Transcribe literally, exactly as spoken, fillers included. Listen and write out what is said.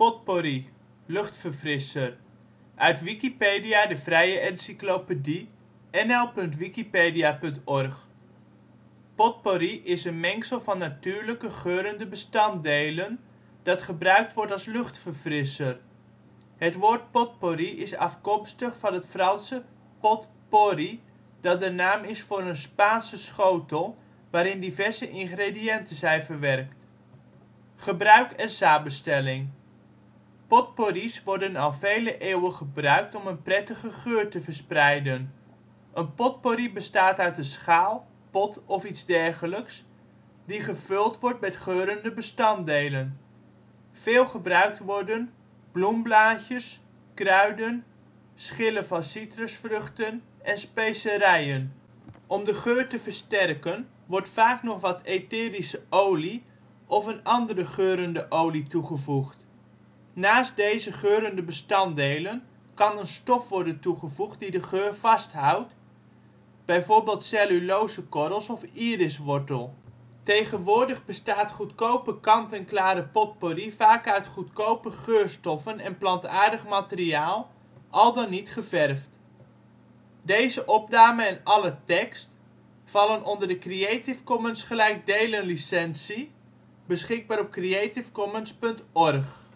Potpourri (luchtverfrisser), uit Wikipedia, de vrije encyclopedie. N L punt wikipedia punt org. Potpourri is een mengsel van natuurlijke geurende bestanddelen, dat gebruikt wordt als luchtverfrisser. Het woord potpourri is afkomstig van het Franse pot pourri, dat de naam is voor een Spaanse schotel waarin diverse ingrediënten zijn verwerkt. Gebruik en samenstelling. Potpourris worden al vele eeuwen gebruikt om een prettige geur te verspreiden. Een potpourri bestaat uit een schaal, pot of iets dergelijks, die gevuld wordt met geurende bestanddelen. Veel gebruikt worden bloemblaadjes, kruiden, schillen van citrusvruchten en specerijen. Om de geur te versterken wordt vaak nog wat etherische olie of een andere geurende olie toegevoegd. Naast deze geurende bestanddelen kan een stof worden toegevoegd die de geur vasthoudt, bijvoorbeeld cellulosekorrels of iriswortel. Tegenwoordig bestaat goedkope kant-en-klare potpourri vaak uit goedkope geurstoffen en plantaardig materiaal, al dan niet geverfd. Deze opname en alle tekst vallen onder de Creative Commons gelijkdelen licentie, beschikbaar op creativecommons punt org